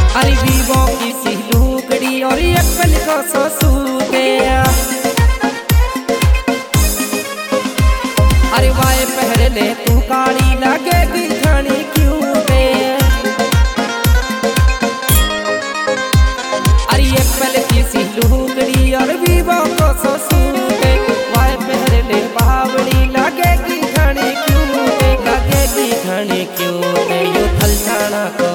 अरे वीवो की सी लुगड़ी और एप्पल को सूटे। अरे वाए पहन ले तू काली लगेगी घनी क्यूट। अरे एप्पल की सी लुगड़ी और वीवो को सूटे। वाए पहन ले बावड़ी लगेगी घनी क्यूट, लगेगी घनी क्यूट। यो थलचाना को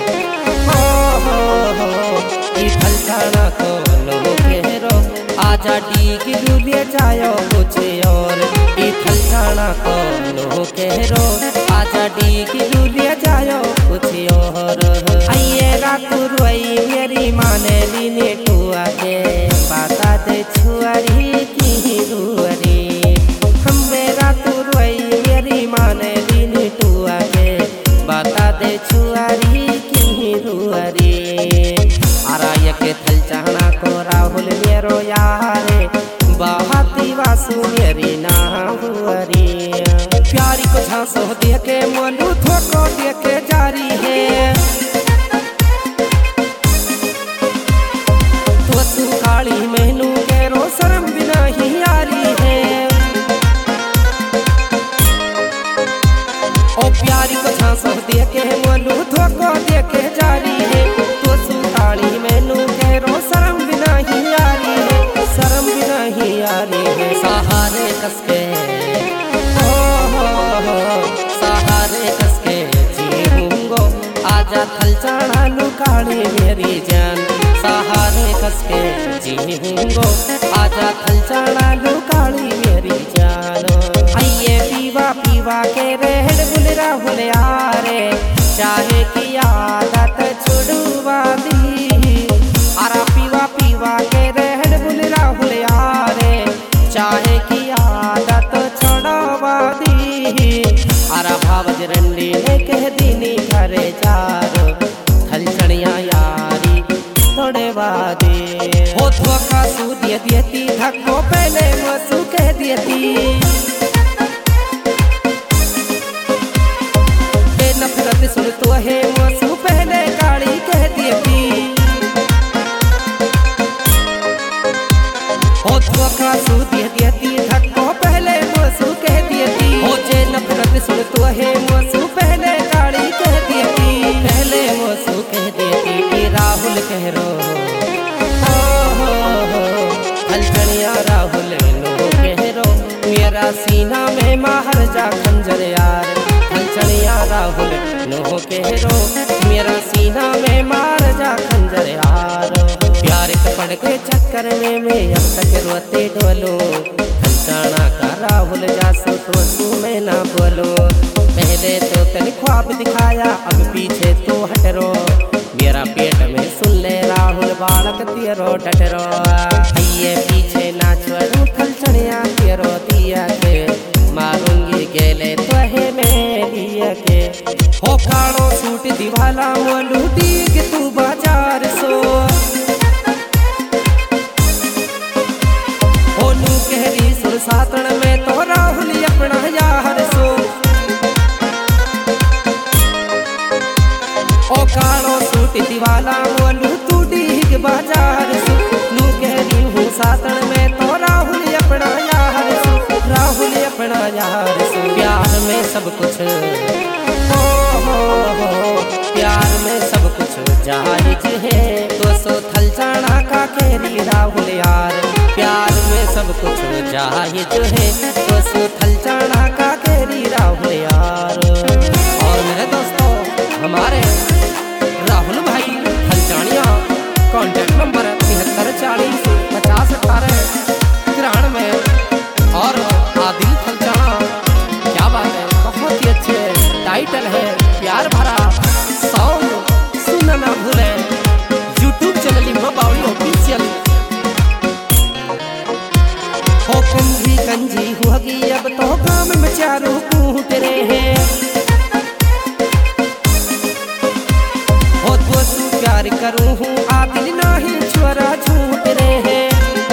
थलचाना को लोकेरो आजा डीग लुलिया जायो कुछ और। थलचाना को लोकेरो आजा डीग लुलिया जायो कुछ और। आइए रात रुई मेरी माने लीने टुआ के बाता दे छुआरी की रुअरी। हम रात रुई मेरी माने लीने टुआ के बाता दे छुआरी की रुअरी। आराय के थलचाना को राहुल मेरो यारे बहाती वासु मेरी ना हुअरी। प्यारी को झांसो दे के मनु थोको दे के जारी है। तो तू काली मैनू के रो शर्म बिना ही यारी है। ओ प्यारी को झांसो दे के मनु थोको दे के जारी है। तो तू काली मैनू के रो शर्म बिना ही यारी है, शर्म बिना ही यारी है। सहारे कसके सहारे कसके जीऊंगो आजा थलचाना लुकाड़ी मेरी जान। सहारे कसके जीऊंगो आजा थलचाना लुकाड़ी मेरी जान। आइए पीवा पीवा के रेहड़ बुल राहुल यारे चाहे की आदत छुड़वा दी। अरा पीवा पीवा के रेहड़ बुल राहुल यारे चाहे की आदत छुड़वा दी। अरा भावज रंडी ने कह दीनी घरे जारो थलचनिया यारी थोड़े वादे। हो धोखा सू दिए दियती धक्को पहले मसू कह दियती। नफरत सुन तो है मसू पहले काली कह दियती। हो धोखा सू दिए दियती धक्को पहले मसू कह दियती। हो जे नफरत सुन तो है मसू पहले काली कह दियती। पहले मसू कह दियती कि राहुल कह रो थलचनिया राहुल नो कह रो। मेरा सीना में माहर जा खंजर यार थलचनिया राहुल नो कह रो। मेरा सीना में मार जा खंजर यार। प्यार के पड़ के चक्कर में मैं अब तक रोते ढोलो। थलचाना का राहुल जासो तो तू मैं ना बोलो। पहले तो तेरे ख्वाब दिखाया अब पीछे तो हट रो। मेरा पेट में सुन ले राहुल बालक तेरो डटरो। आइए पीछे ना छोड़ू थलचनिया तेरो दिया के मारूंगी गेले तो है मेरिया के। हो काड़ो सूट दीवाला मोलू दीग तू बाजार सो। हो नू कहरी सुर सातण में तो राहुल अपना यार सो। ओ काड़ो सूट दीवाला मोलू तू दीग बाजार सो। नू कहरी हूँ सातण में तो राहुल अपना यार सो, राहुल अपना यार सो। प्यार में सब कुछ प्यार में सब कुछ जायज है। तो सो थलचाना का कहरी राहुल यार प्यार में सब कुछ जायज है। तो सो थलचाना का कहरी राहुल यार। और मेरे दोस्तों हमारे राहुल भाई थलचानिया कॉन्टैक्ट नंबर 7340501893 और आदिल थलचाना। क्या बात है, बहुत ही अच्छे टाइटल है, प्यार भरा सॉन्ग सुनना ना भूले। यूट्यूब चैनल में बावली ऑफिशियल। हो कंजी कंजी हुगी अब तो काम में चारों कूट रहे हैं। हो तो तू प्यार करूँ हूँ आदिल नहीं छोरा झूठ रहे हैं।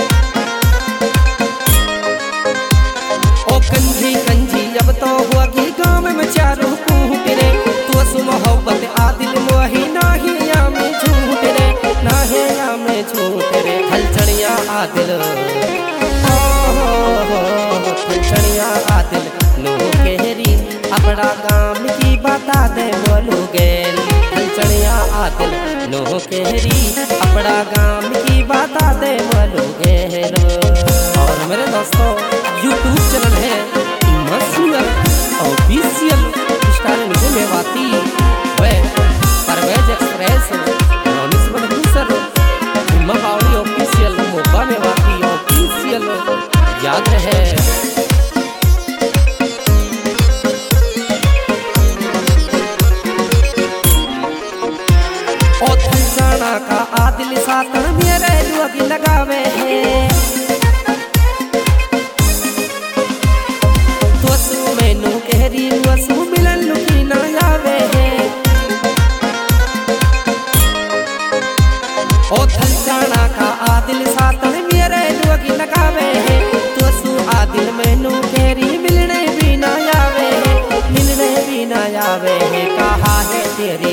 ओ कंजी कंजी अब तो हुगी गाँव में चारों कूट रहे। तो सु मोहब्बत आदिल मोही नहीं आमी झूठ में झूठ रे थलचड़िया आदिल थलचड़िया आदिल नो केहरी अपना गाम की बता दे बोलू गेल थलचड़िया आदिल नो केहरी अपना गाम की बता दे बोलू गेल। और मेरे दोस्तों YouTube चैनल है मशहूर ऑफिशियल स्टार निधि मेवाती वे परवेज एक्सप्रेस नॉनिस्बन दूसर मबावली ऑफिशियल मोबा मेवाती ऑफिशियल याद है। ओ थलचड़ा का आदिल सातन मेरे लुगी लगावे है वसु मिलन लुकी ना जावे है। ओ थलचड़ा का आदिल सातन मेरे लुगी लगावे है वसु आदिल मैनू केरी मिलने भी ना जावे है मिलने भी ना जावे है। कहा है तेरी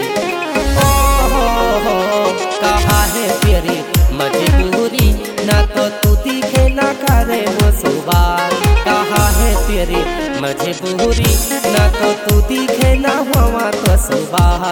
हो कहा है तेरी मजबूरी ना तो तू दिखे ना करे वो सुबार कहा है तेरी मजबूरी ना तो तू दिखे ना हुआ तो सुबह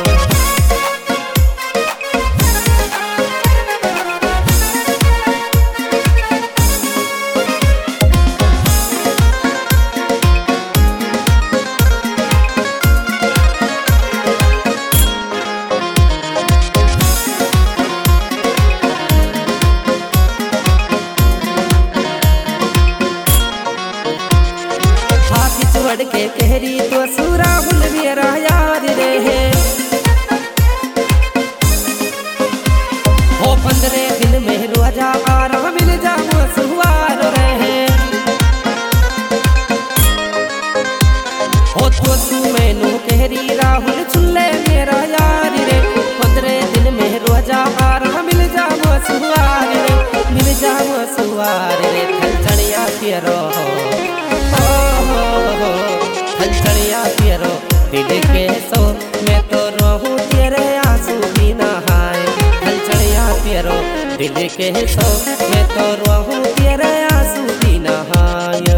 के कहरी तो सुराहुल मेरा याद रहे हो 15 दिन में रोजा आराम मिल जाओ सुहार रहे हो तो सु मैनू कहरी राहुल चुल्ले मेरा याद रे 15 दिन में रोजा आराम मिल जाओ सुहार रे मिल जाओ सुहार रे थलचड़िया तेरो थलचड़िया तेरो दिल के सो मैं तो रहूं तेरे आंसू भी नहाए थलचड़िया तेरो दिल के सो मैं तो रहूं तेरे आंसू भी नहाए।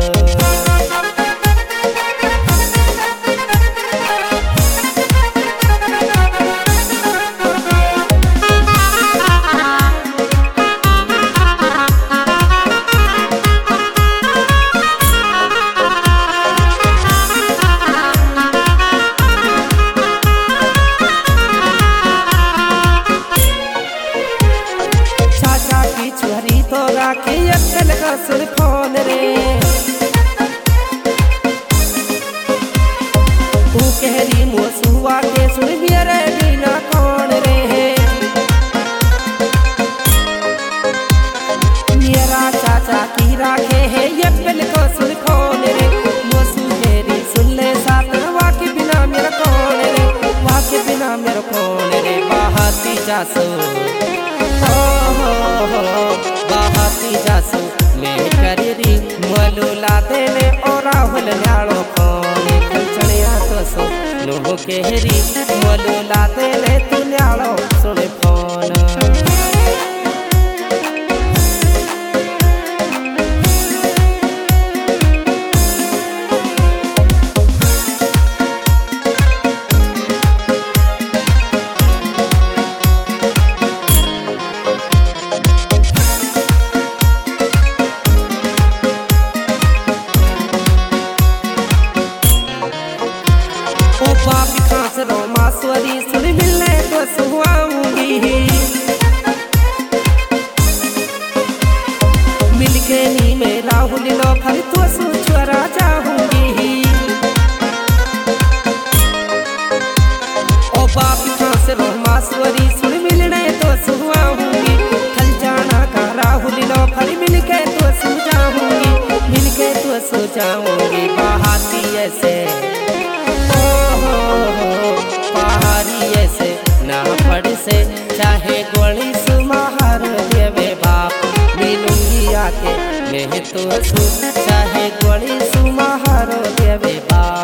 तो राखी अक्कल का सुरखोन रे तू कहरी मोसुआ के सुन मेरे बिना कौन रे मेरा चाचा की राखे है अक्कल का सुरखोन रे मोसु मेरी सुन ले साथ वाके बिना मेरा कौन रे वाके बिना मेरा कौन रे बहाती जासो बहाती जासू मैं करी मलूला देने और राहुल न्याड़ो कौन थलचड़िया तो सो नो केहरी मलूला देने तू न्याड़ो सुन फोन। बापी खास रोमास्वरी सुन मिलने तो सुहाऊंगी मिलके नी में राहुल लो फल तो सुछरा चाहूंगी ओ बापी खास रोमास्वरी सुन मिलने तो सुहाऊंगी थलचड़ा का राहुल लो फल मिलके तो सुझाऊंगी मिलके तो सुझाऊंगी बहाती ऐसे पहाड़ी ऐसे ना पड़ से चाहे गोली सुमार देवे बाप मिलूंगी आके मैं तो चाहे गोली सुमार देवे बाप।